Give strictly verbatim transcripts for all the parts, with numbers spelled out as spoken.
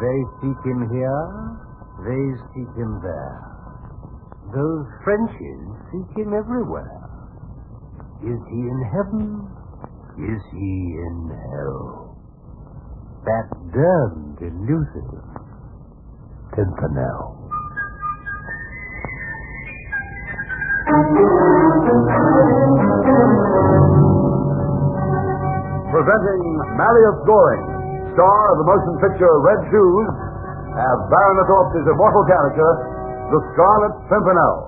They seek him here, they seek him there. Those Frenchies seek him everywhere. Is he in heaven? Is he in hell? That damned elusive Pimpernel. Presenting Marius Goring, star of the motion picture Red Shoes, as Baronet Orp's immortal character, the Scarlet Pimpernel.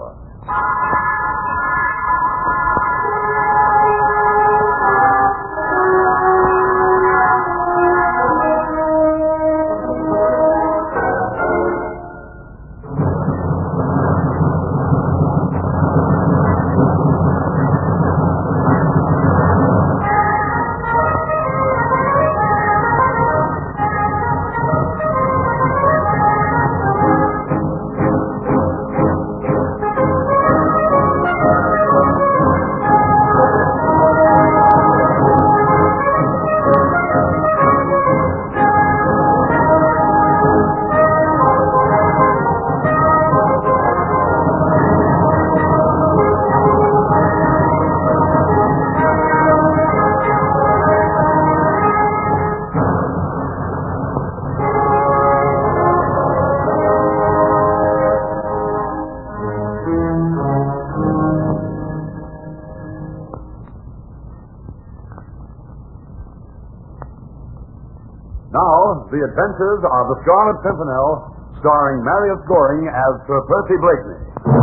Now, the adventures of the Scarlet Pimpernel, starring Marius Goring as Sir Percy Blakeney.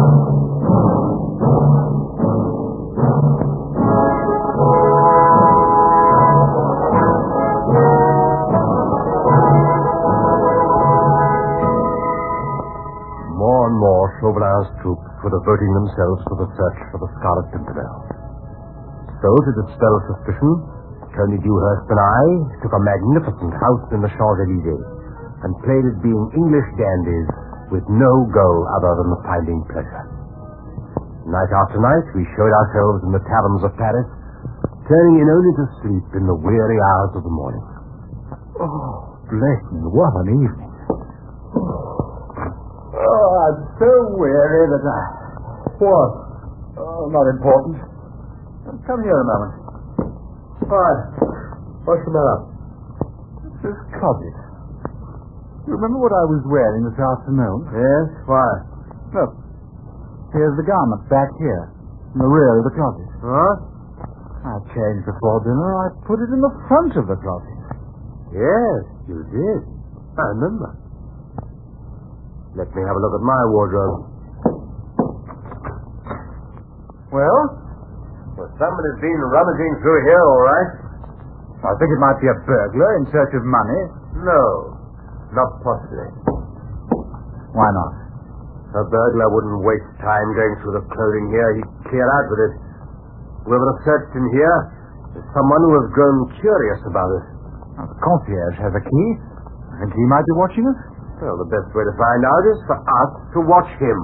More and more Chauvelin's troops were devoting themselves to the search for the Scarlet Pimpernel. So, to dispel suspicion, Tony Dewhurst and I took a magnificent house in the Champs-Élysées and played at being English dandies with no goal other than the finding pleasure. Night after night, we showed ourselves in the taverns of Paris, turning in only to sleep in the weary hours of the morning. Oh, Blakeney, what an evening. Oh, I'm so weary that I... What? Oh, not important. Come here a moment. What? What's the matter? This closet. You remember what I was wearing this afternoon? Yes, why? Look. Here's the garment back here, in the rear of the closet. Huh? I changed before dinner. I put it in the front of the closet. Yes, you did. I remember. Let me have a look at my wardrobe. Well? Well, somebody's been rummaging through here, all right. I think it might be a burglar in search of money. No, not possibly. Why not? A burglar wouldn't waste time going through the clothing here. He'd clear out with it. Whoever has searched in here is someone who has grown curious about it. Now, the concierge has a key. I think he might be watching us. Well, the best way to find out is for us to watch him.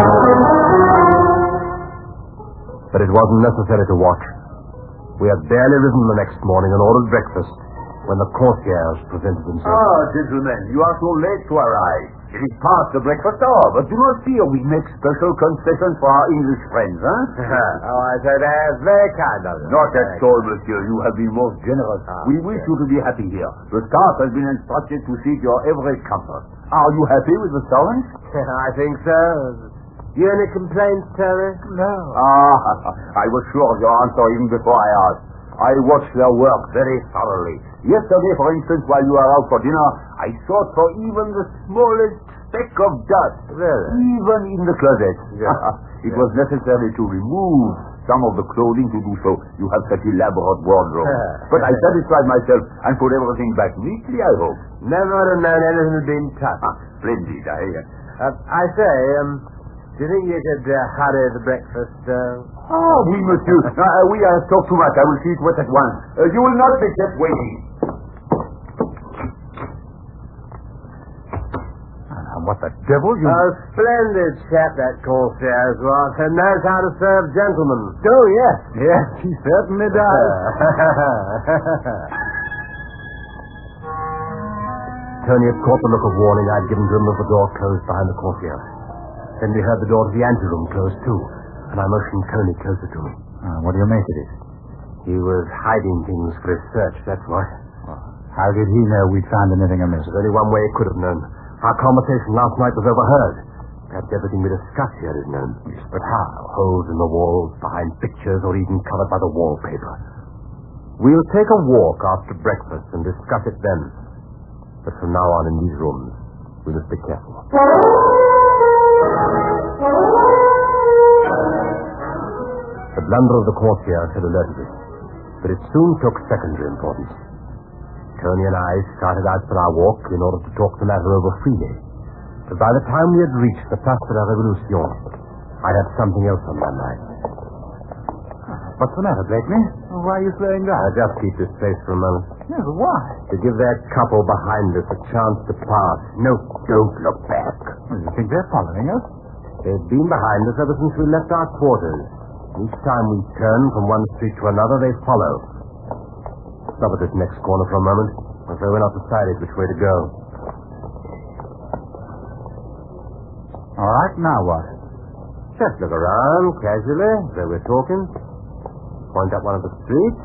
But it wasn't necessary to watch. We had barely risen the next morning and ordered breakfast when the concierge presented himself. Ah, gentlemen, you are so late to arrive. It is past the breakfast hour, but do not fear, we make special concessions for our English friends, huh? Oh, I say that's very kind of you. Not at all, monsieur. You have been most generous. Ah, we wish yes. you to be happy here. The staff has been instructed to seek your every comfort. Are you happy with the servants? I think so. You any complaints, Terry? No. Ah, I was sure of your answer even before I asked. I watched their work very thoroughly. Yesterday, for instance, while you were out for dinner, I sought for even the smallest speck of dust. Really? Even in the closet. Yeah. It was necessary to remove some of the clothing to do so. You have such elaborate wardrobe. But I satisfied myself and put everything back neatly, I hope. Never would have known anything had been touched. Ah, splendid. I, Uh, I say, um, do you think you could uh, hurry the breakfast? Uh... Ah, oui, monsieur. Uh, we have talked too much. I will see to it at once. Uh, you will not be kept waiting. Uh, what the devil? You... A splendid chap, that concierge was, and knows how to serve gentlemen. Oh, yes. Yes, he certainly does. Tony had caught the look of warning I'd given to him as the door closed behind the courtier. Then we heard the door to the anteroom close too, and I motioned Tony closer to me. Uh, what do you make of it? He was hiding things for his search, that's what. Well, how did he know we'd found anything amiss? There's only one way he could have known. Our conversation last night was overheard. Perhaps everything we discussed here is known. Yes, but how? Holes in the walls, behind pictures, or even covered by the wallpaper. We'll take a walk after breakfast and discuss it then. But from now on in these rooms, we must be careful. The blunder of the courtier had alerted us, but it soon took secondary importance. Tony and I started out for our walk in order to talk the matter over freely. But by the time we had reached the Place de la Révolution, I had something else on my mind. What's the matter, Blakeney? Why are you slowing down? I'll just keep this place for a moment. Yes, but why? To give that couple behind us a chance to pass. No, don't look back. Well, you think they're following us? They've been behind us ever since we left our quarters. Each time we turn from one street to another, they follow. Stop at this next corner for a moment, as though we're not decided which way to go. All right, now what? Just look around, casually, as though we're talking. Point up one of the streets.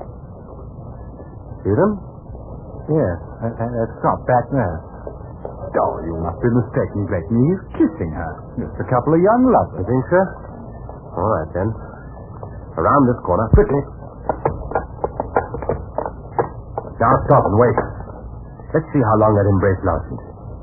See them? Yes, uh, uh, stop back there. Oh, you must be mistaken, Blakeney. He's kissing her. Just a couple of young lovers. You think so? All right, then. Around this corner, quickly. Now stop and wait. Let's see how long that embrace lasted.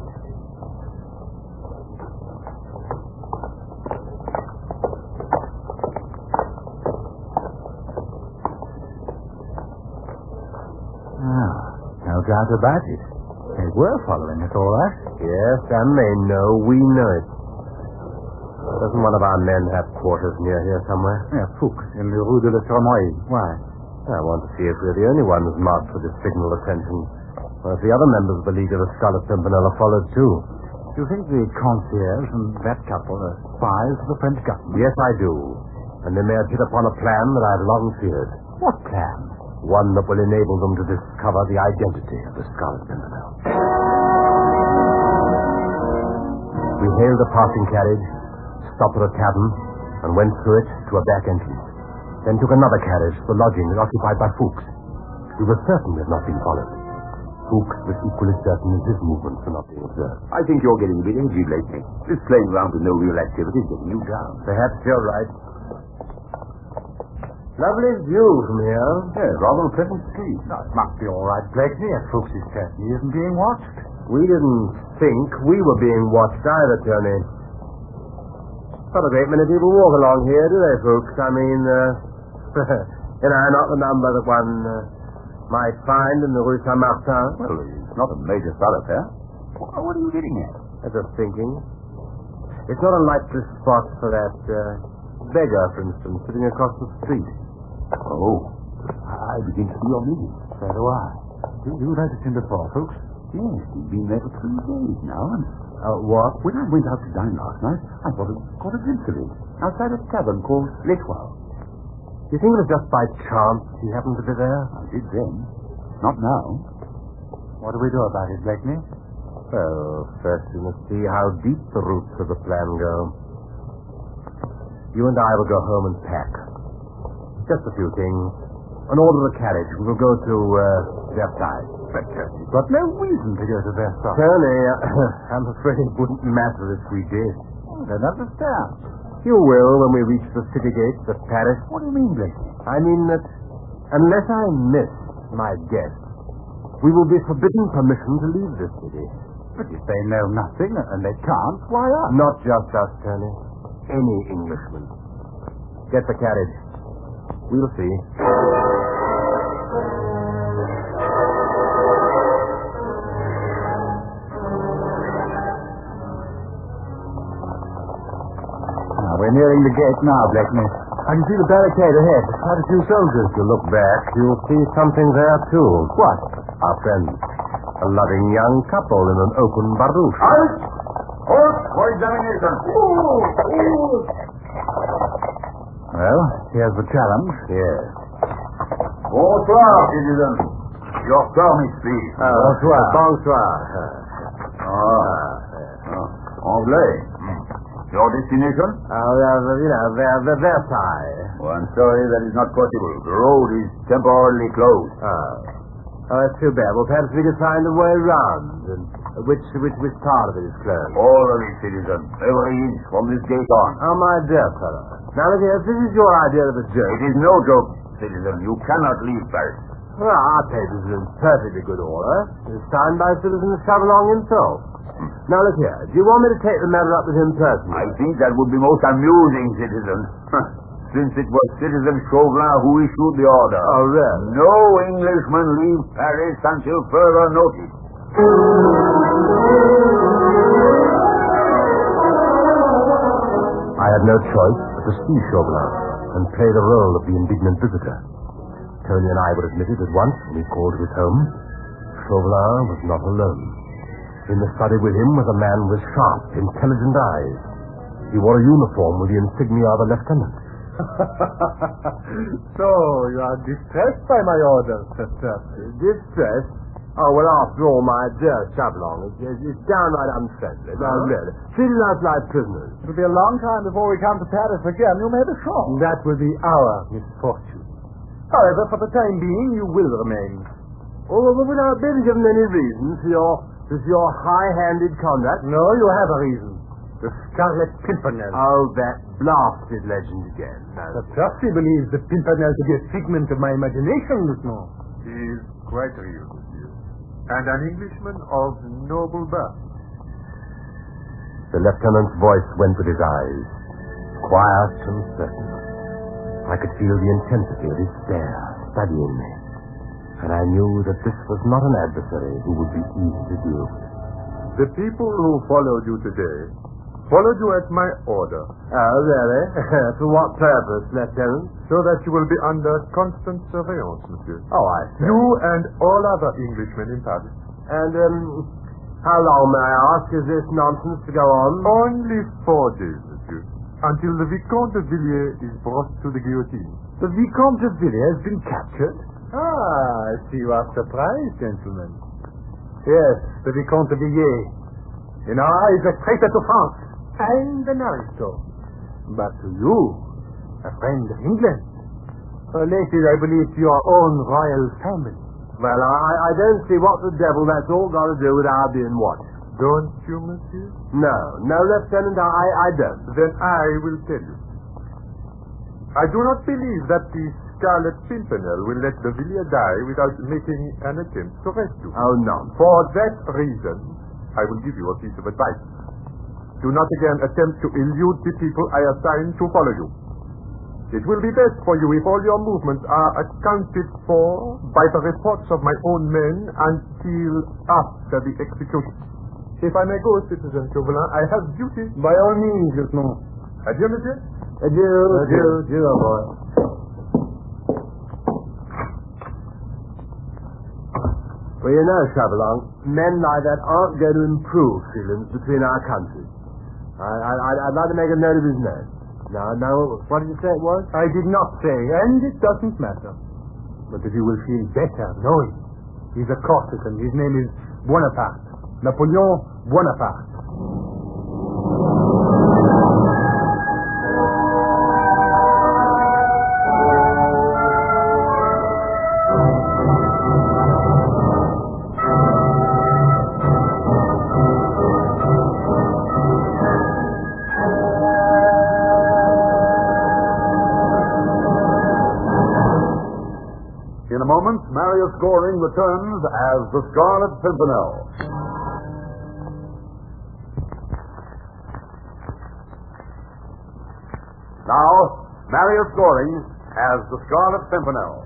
Ah, no doubt about it. They were following us, all right. Yes, and they know we know it. Doesn't one of our men have quarters near here somewhere? Yeah, Fuchs, in the Rue de la Tournoise. Why? I want to see if we're the only ones marked for this signal attention. Or if the other members of the League of the Scarlet Pimpernel are followed too. Do you think the concierge and that couple are spies for the French government? Yes, I do. And they may have hit upon a plan that I've long feared. What plan? One that will enable them to discover the identity of the Scarlet Pimpernel. We hailed a passing carriage, stopped at a tavern, and went through it to a back entrance. Then took another carriage to the lodging occupied by Fuchs. We were certain we had not been followed. Fuchs was equally certain as his movements were not being observed. I think you're getting a bit edgy, Blakeney. This playing around with no real activity is getting you down. Perhaps you're right. Lovely view from here. Yeah, rather a pleasant street. No, it must be all right, Blakeney. If Fuchs is certain he isn't being watched. We didn't think we were being watched either, Tony. Not a great many people walk along here, do they, Fuchs? I mean, uh, you know, not the number that one uh, might find in the Rue Saint-Martin. Well, it's not a major thoroughfare. What are you getting at? I'm just thinking. It's not a likely spot for that uh, beggar, for instance, sitting across the street. Oh, I begin to see your meaning. So do I. You, you noticed him before, Fuchs? Yes, he's been there for three days now, and Uh, what? when I went out to dine last night, I thought it caught a glimpse of him outside a tavern called L'Etoile. Do you think it was just by chance he happened to be there? I did then. Not now. What do we do about it, Blakeney? Well, first we must see how deep the roots of the plan go. You and I will go home and pack. Just a few things. And order a carriage. We will go to uh, Versailles. But uh, You've got no reason to go to Versailles. Tony, I'm afraid it wouldn't matter if we did. I don't understand. You will when we reach the city gates of Paris. What do you mean, Blakeney? I mean that unless I miss my guest, we will be forbidden permission to leave the city. But if they know nothing and they can't, why us? Not just us, Tony. Any Englishman. Get the carriage. We'll see. We're nearing the gate now, Blakeney. I can see the barricade ahead. Quite a few soldiers. If you look back, you'll see something there, too. What? Our friends. A loving young couple in an open barouche. Halt! Halt for examination. Well, here's the challenge. Yes. Bonsoir, citizen. Your permit, please. Uh, bonsoir. Bonsoir. Ah. Uh, Anglais. Hmm. Your destination? Uh, uh, you know, Ver- Ver- Versailles. Oh, I'm sorry, that is not possible. The road is temporarily closed. Oh. Oh, that's too bad. Well, perhaps we could find a way round. And which, which, which part of it is closed? All of it, citizen. Every inch from this gate on. Oh, my dear fellow. Now, look here, if this is your idea of a joke... It is no joke, citizen. You cannot leave Paris. Well, our papers are in perfectly good order. It's signed by Citizen Chauvelin himself. Hmm. Now, look here. Do you want me to take the matter up with him personally? I think that would be most amusing, citizen. Since it was Citizen Chauvelin who issued the order. Oh, really? No Englishman leave Paris until further notice. I had no choice but to see Chauvelin and play the role of the indignant visitor. Tony and I were admitted at once when he called at his home. Chauvelin was not alone. In the study with him was a man with sharp, intelligent eyes. He wore a uniform with the insignia of a lieutenant. So, you are distressed by my order, Sir Turpin? Distressed? Oh, well, after all, my dear Chauvelin, it's, it's downright unfriendly. No, Huh? really. Treating us like prisoners. It will be a long time before we come to Paris again, you may be sure. That will be our misfortune. However, for the time being, you will remain. Oh, well, without being given any reason for your, for your high-handed conduct? No, you have a reason. The Scarlet Pimpernel. Oh, that blasted legend again. No. Sir Percy believes the Pimpernel to be a figment of my imagination, Lieutenant. He is quite real, monsieur. And an Englishman of noble birth. The lieutenant's voice went with his eyes, quiet and certain. I could feel the intensity of his stare, studying me. And I knew that this was not an adversary who would be easy to deal with. The people who followed you today followed you at my order, Oh, really? For what purpose, Lieutenant? so that you will be under constant surveillance, monsieur. Oh, I see. You and all other Englishmen in Paris. And, um, how long, may I ask, is this nonsense to go on? Only four days, monsieur, until the Vicomte de Villiers is brought to the guillotine. The Vicomte de Villiers has been captured? Ah, I see you are surprised, gentlemen. Yes. The Vicomte de Villiers. In our eyes, a traitor to France. And an aristo. But to you, a friend of England. Related, I believe, to your own royal family. Well, I, I don't see what the devil that's all got to do with our being watched. Don't you, monsieur? No, no, Lieutenant, I, I don't. Then I will tell you. I do not believe that the Scarlet Pimpernel will let de Villiers die without making an attempt to rescue him. Oh, no. For that reason, I will give you a piece of advice. Do not again attempt to elude the people I assign to follow you. It will be best for you if all your movements are accounted for by the reports of my own men until after the execution. If I may go, Citizen Chauvelin, I have duty. By all means, Lieutenant. Adieu, monsieur. Adieu, adieu, adieu, boy. Well, you know, Chauvelin, men like that aren't going to improve feelings between our countries. I, I, I'd, I'd like to make a note of his name. Now, now, what did you say it was? I did not say, and it doesn't matter. But if you will feel better knowing, he's a Corsican. His name is Bonaparte. Napoleon Bonaparte. In a moment, Marius Goring returns as the Scarlet Pimpernel. Now, Marius Goring as the Scarlet Pimpernel.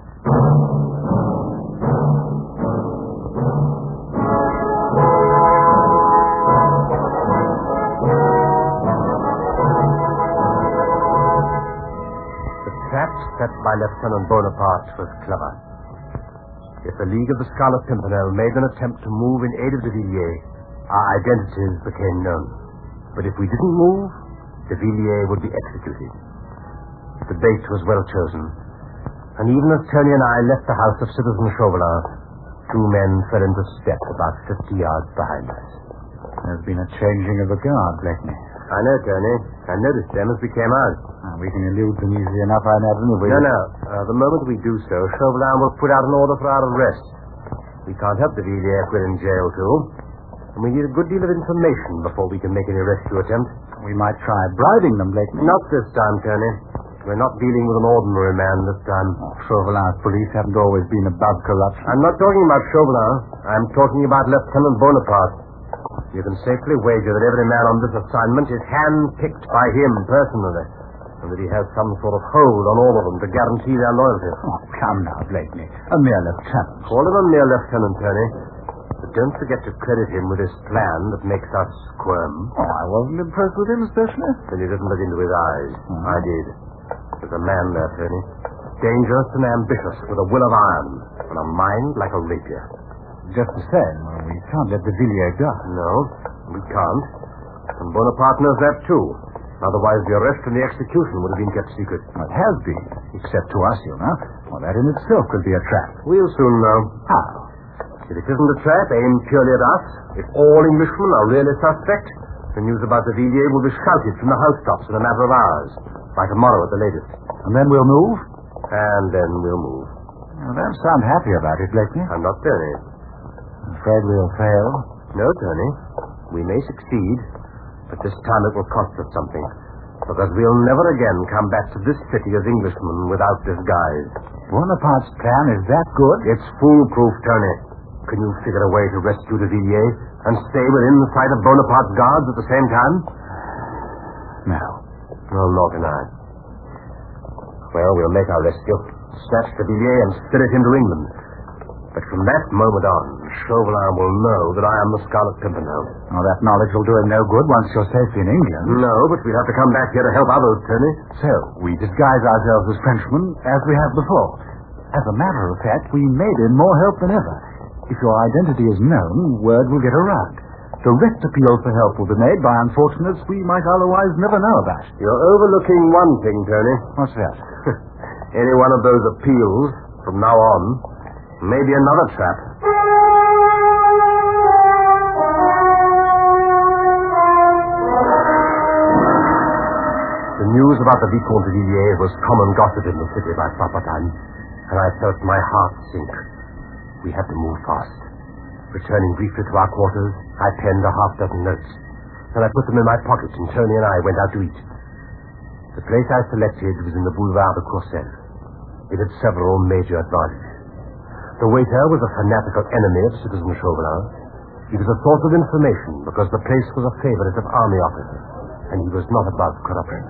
The trap set by Lieutenant Bonaparte was clever. If the League of the Scarlet Pimpernel made an attempt to move in aid of de Villiers, our identities became known. But if we didn't move, de Villiers would be executed. The bait was well chosen, and even as Tony and I left the house of Citizen Chauvelin, Two men fell into step about fifty yards behind us. There's been a changing of the guard, Blakeney. I know, Tony. I noticed them as we came out. Ah, we can elude them easily enough, I imagine, if we... No, no. Uh, the moment we do so, Chauvelin will put out an order for our arrest. We can't help the Villiers if we're in jail, too. And we need a good deal of information before we can make any rescue attempt. We might try bribing them, Blakeney. Not this time, Tony. We're not dealing with an ordinary man this time. Oh, Chauvelin's police haven't always been above corruption. I'm not talking about Chauvelin. I'm talking about Lieutenant Bonaparte. You can safely wager that every man on this assignment is hand-picked by him personally, and that he has some sort of hold on all of them to guarantee their loyalty. Oh, come now, Blakeney. A mere lieutenant. Call him a mere lieutenant, Tony. But don't forget to credit him with this plan that makes us squirm. Oh, I wasn't impressed with him, especially. Then you didn't look into his eyes. Hmm. I did. There's a man there, Tony. Dangerous and ambitious, with a will of iron, and a mind like a rapier. Just the same, well, we can't let the Villiers go. No, we can't. And Bonaparte knows that, too. Otherwise, the arrest and the execution would have been kept secret. Well, it has been, except to us, you know. Well, that in itself could be a trap. We'll soon know. How? If it isn't a trap aimed purely at us, if all Englishmen are really suspect, the news about the Villiers will be shouted from the housetops in a matter of hours. By tomorrow at the latest. And then we'll move? And then we'll move. You don't sound happy about it, Blakeney. I'm not, Tony. I'm afraid we'll fail. No, Tony. We may succeed, but this time it will cost us something. Because we'll never again come back to this city as Englishmen without disguise. Bonaparte's plan is that good? It's foolproof, Tony. Can you figure a way to rescue the Villiers and stay within sight of Bonaparte's guards at the same time? No. Well, nor can I. Well, we'll make our rescue. Snatch the Villiers and spirit him to England. But from that moment on, Chauvelin will know that I am the Scarlet Pimpernel. Oh, that knowledge will do him no good once you're safe in England. No, but we have to come back here to help others, Tony. So, we disguise ourselves as Frenchmen, as we have before. As a matter of fact, we may be more help than ever. If your identity is known, word will get around. Direct appeals for help will be made by unfortunates we might otherwise never know about. You're overlooking one thing, Tony. What's that? Any one of those appeals, from now on, may be another trap. The news about the Vicomte de Villiers was common gossip in the city by supper time, and I felt my heart sink. We had to move fast. Returning briefly to our quarters, I penned a half dozen notes, and I put them in my pockets, and Tony and I went out to eat. The place I selected was in the Boulevard de Courcelles. It had several major advantages. The waiter was a fanatical enemy of Citizen Chauvelin. He was a source of information because the place was a favorite of army officers, and he was not above corruption.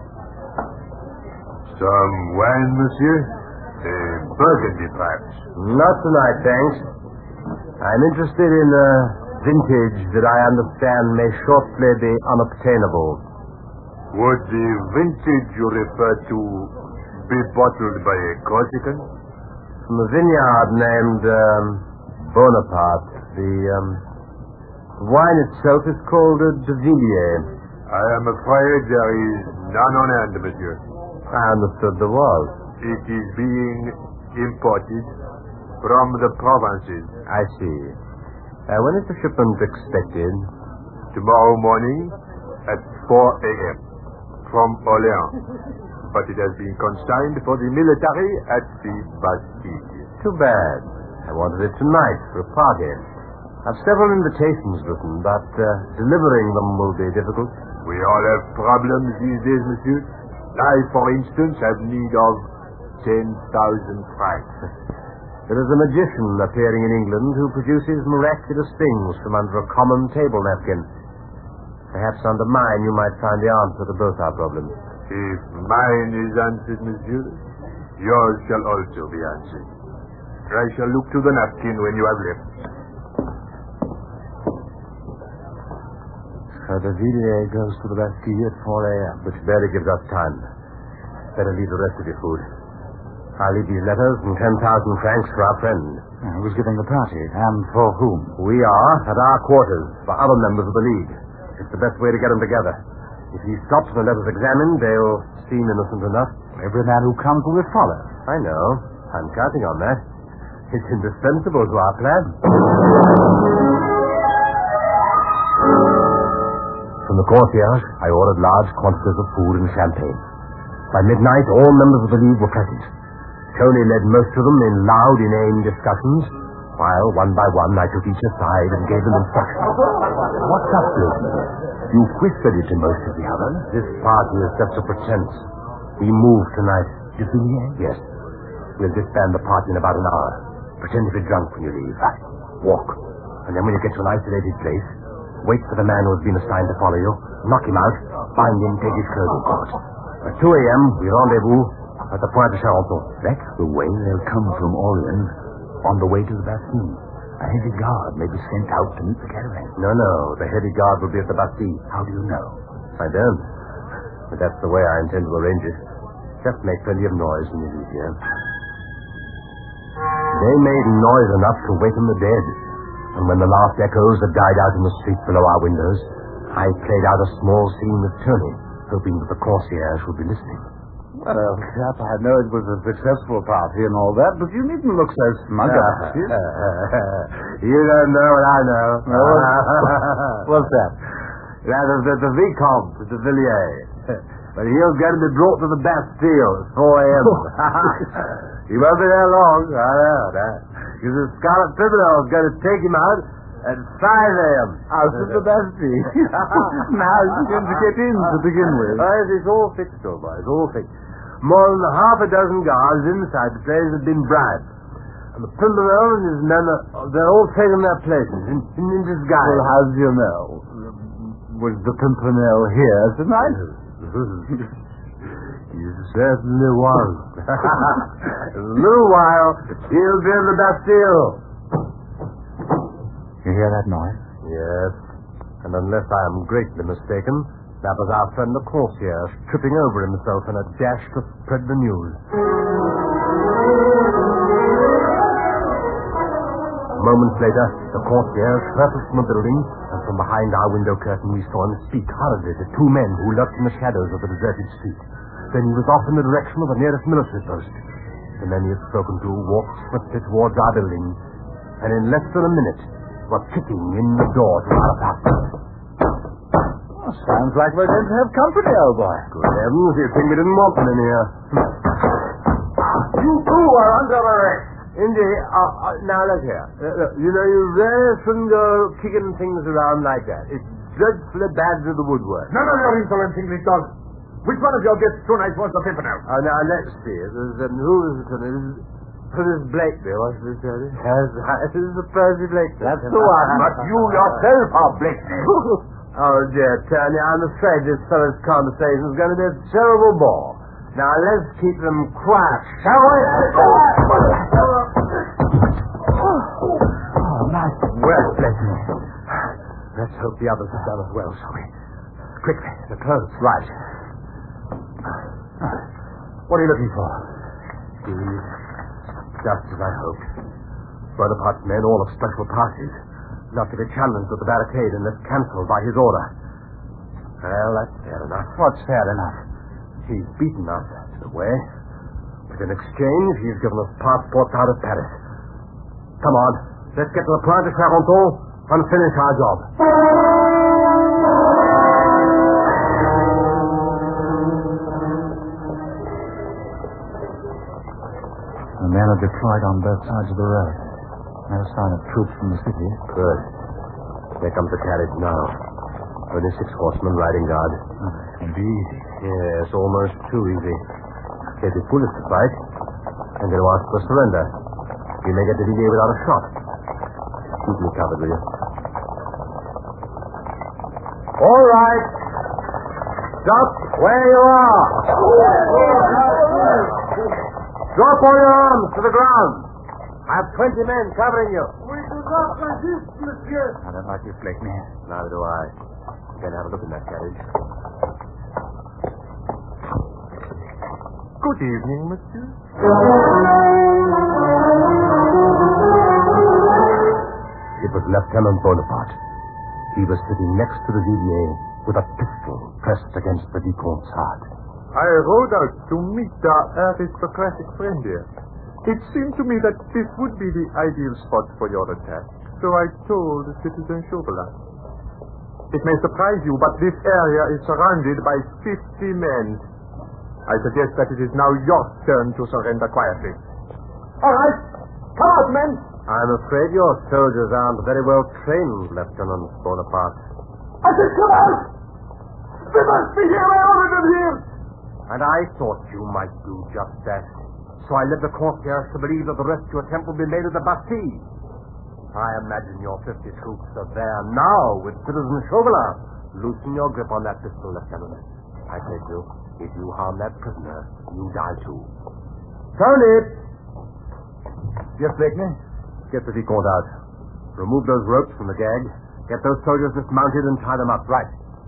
Some wine, monsieur? A burgundy, perhaps? Not tonight, thanks. I'm interested in a vintage that I understand may shortly be unobtainable. Would the vintage you refer to be bottled by a Corsican? From a vineyard named um, Bonaparte. The um, wine itself is called a de Villiers. I am afraid there is none on hand, monsieur. I understood there was. It is being imported from the provinces. I see. Uh, when is the shipment expected? Tomorrow morning at four a.m. from Orléans. But it has been consigned for the military at the Bastille. Too bad. I wanted it tonight for a party. I've several invitations written, but uh, delivering them will be difficult. We all have problems these days, monsieur. I, for instance, have need of ten thousand francs. There is a magician appearing in England who produces miraculous things from under a common table napkin. Perhaps under mine you might find the answer to both our problems. If mine is answered, monsieur, yours shall also be answered. I shall look to the napkin when you have left. So the Villiers goes to the Bastille at four a.m. Which barely gives us time. Better leave the rest of your food. I'll leave these letters and ten thousand francs for our friend. Uh, who's giving the party? And for whom? We are at our quarters for other members of the League. It's the best way to get them together. If he stops and the letters examined, they'll seem innocent enough. Every man who comes will be followed. I know. I'm counting on that. It's indispensable to our plan. From the concierge, I ordered large quantities of food and champagne. By midnight, all members of the League were present. Tony led most of them in loud, inane discussions, while, one by one, I took each aside and gave them instructions. What's up, Gilman? You've whispered it to most of the others. This party is just a pretense. We move tonight. De Villiers? Yes. We'll disband the party in about an hour. Pretend to be drunk when you leave. Walk. And then when you get to an isolated place, wait for the man who has been assigned to follow you, knock him out, bind him, take his clothing coat. At two a.m., we rendezvous at the Point de Charenton. That's the way they'll come from Orleans on the way to the Bastille. A heavy guard may be sent out to meet the caravan. No, no. The heavy guard will be at the Bastille. How do you know? I don't. But that's the way I intend to arrange it. Just make plenty of noise when you leave here. They made noise enough to waken the dead. And when the last echoes had died out in the street below our windows, I played out a small scene with Tony, hoping that the concierge would be listening. Well, chap, I know it was a successful party and all that, but you needn't look so smug about it. You don't know what I know. No, what's that? That is that the Vicomte de Villiers. But he'll get to be brought to the Bastille at four a.m. He won't be there long. I know that. Because the Scarlet Pimpernel is going to take him out at five a.m. Out of the Bastille. Now he's going to get in to begin with. Oh, yes, it's all fixed, old boy. It's all fixed. More than half a dozen guards inside the place have been bribed. And the Pimpernel and his men, are, they're all taking their places in, in, in disguise. Well, how do you know? Was the Pimpernel here tonight? He certainly was. In a little while, he'll be in the Bastille. You hear that noise? Yes. And unless I am greatly mistaken, that was our friend the concierge tripping over himself in a dash to spread the news. Moments later, the concierge surfaced from the building, and from behind our window curtain we saw him speak hurriedly to two men who lurked in the shadows of the deserted street. Then he was off in the direction of the nearest military post. The men he had spoken to walked swiftly towards our building, and in less than a minute were kicking in the door to our apartment. Oh, sounds like we're going to have company, old boy. Good heavens, you'd think we didn't want them in here. You two are under arrest. Indeed. Uh, uh, now, look here. Uh, look, you know, you really shouldn't go kicking things around like that. It's dreadfully bad to the woodwork. None of your insolent English dogs. Which one of your guests tonight was the Pimpernel? Uh, now, let's see. There's, um, who is it? This is Phyllis Blakeney, wasn't it, Tony? Yes, this is the Percy Blakeney. That's the one. But you yourself are Blakeney. Oh, dear, Tony, I'm afraid this fellow's conversation is going to be a terrible bore. Now, let's keep them quiet, shall we? Oh, nice. Well, Blakeney. Let's hope the others have done as well, shall we? Quickly, the clothes. Right. What are you looking for? These, just as I hoped. Bonaparte's men, all of special parties, not to be challenged at the barricade unless cancelled by his order. Well, that's fair enough. What's fair enough? He's beaten us, in a way. But in exchange, he's given us passports out of Paris. Come on, let's get to the Point de Charenton and finish our job. The men are deployed on both sides of the road. No sign of troops from the city. Good. Here comes the carriage now. Only six horsemen riding guard. Oh, it's going to be easy. Yes, almost too easy. They'd be foolish to fight. And they'll ask for surrender. We may get to the without a shot. Keep me covered, will you? All right. Stop where you are. Drop all your arms to the ground. I have twenty men covering you. We do not resist, monsieur. I don't like this, Blakeney. Neither do I. Then have a look in that carriage. Good evening, monsieur. It was Lieutenant Bonaparte. He was sitting next to the Villiers with a pistol pressed against the Vicomte's heart. I rode out to meet our aristocratic friend here. It seemed to me that this would be the ideal spot for your attack, so I told Citizen Chauvelin. It may surprise you, but this area is surrounded by fifty men. I suggest that it is now your turn to surrender quietly. All right. Come out, men. I'm afraid your soldiers aren't very well trained, Lieutenant Bonaparte. I said come out. They must be here. I ordered them here. And I thought you might do just that. So I led the courtiers to believe that the rescue attempt would be made at the Bastille. I imagine your fifty troops are there now with Citizen Chauvelin. Loosen your grip on that pistol, Lieutenant. I tell you, if you harm that prisoner, you die too. Tony! Yes, Blakeney? Get the vicomte out. Remove those ropes from the gag. Get those soldiers dismounted and tie them up. Right.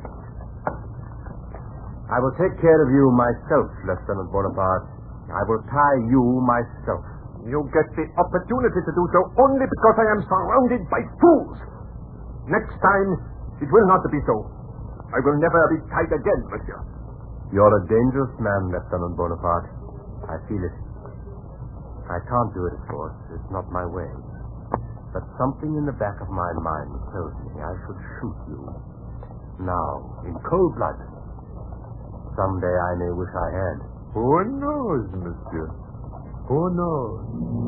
I will take care of you myself, Lieutenant Bonaparte. I will tie you myself. You get the opportunity to do so only because I am surrounded by fools. Next time, it will not be so. I will never be tied again, monsieur. You're a dangerous man, Lieutenant Bonaparte. I feel it. I can't do it, of course. It's not my way. But something in the back of my mind tells me I should shoot you. Now, in cold blood. Someday I may wish I had. Who knows, monsieur? Who knows?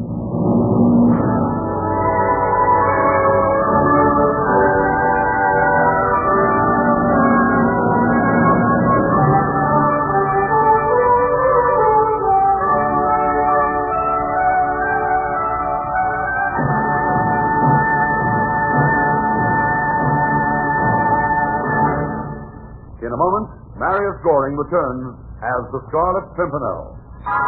In a moment, Marius Goring returns as the Scarlet Pimpernel.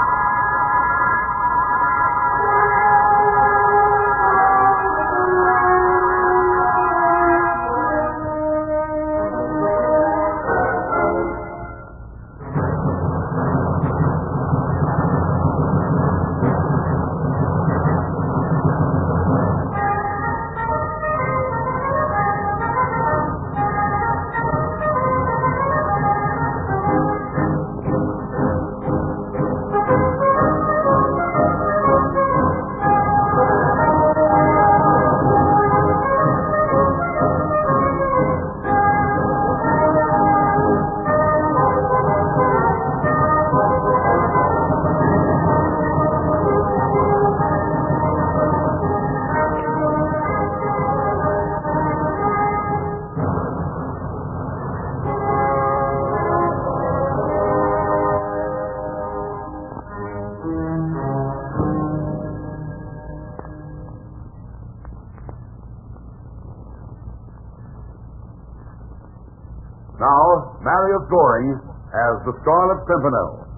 Now, Marius Goring as the Scarlet Pimpernel.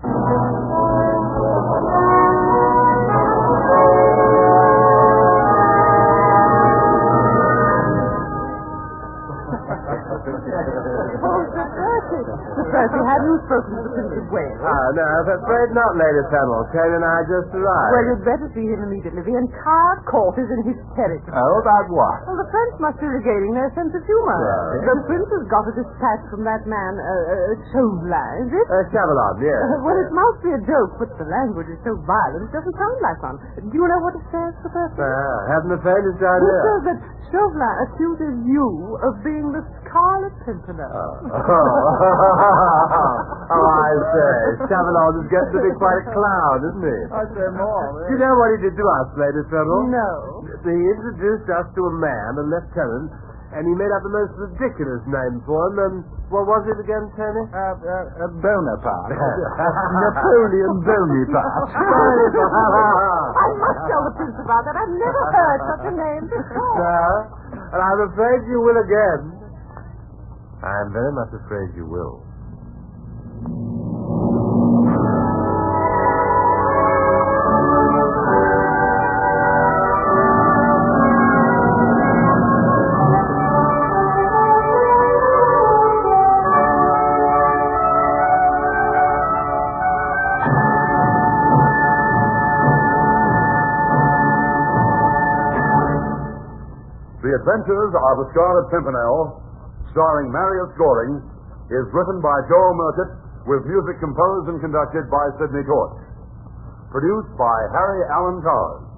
Percy, have you spoken to the Prince of Wales? Ah, no, I'm afraid not, Lady Fennel. Kane and I just arrived. Well, you'd better see him immediately. The entire court is in hysterics. Oh, about what? Well, the French must be regaining their sense of humor. Right. The Prince has got a dispatch from that man, uh, uh, Chauvelin, is it? Uh, Chavalon, yes. Uh, well, it must be a joke, but the language is so violent it doesn't sound like one. Do you know what it says, Sir Percy? Uh, haven't the faintest It idea. says that Chauvelin accuses you of being the Scarlet Pimpernel. Oh. Oh, I say. Chavalon is getting to be quite a clown, isn't he? I say more. Do you know what he did to us, Lady Fennel? No. He introduced us to a man, a lieutenant, and he made up the most ridiculous name for him, and what was it again, Tony? Uh, uh, uh, Bonaparte. Napoleon Bonaparte. I must tell the Prince about that. I've never heard such a name before. No, and I'm afraid you will again. I'm very much afraid you will. The Adventures of the Scarlet Pimpernel, starring Marius Goring, is written by Joel Murcutt with music composed and conducted by Sidney Torch. Produced by Harry Allen Todd.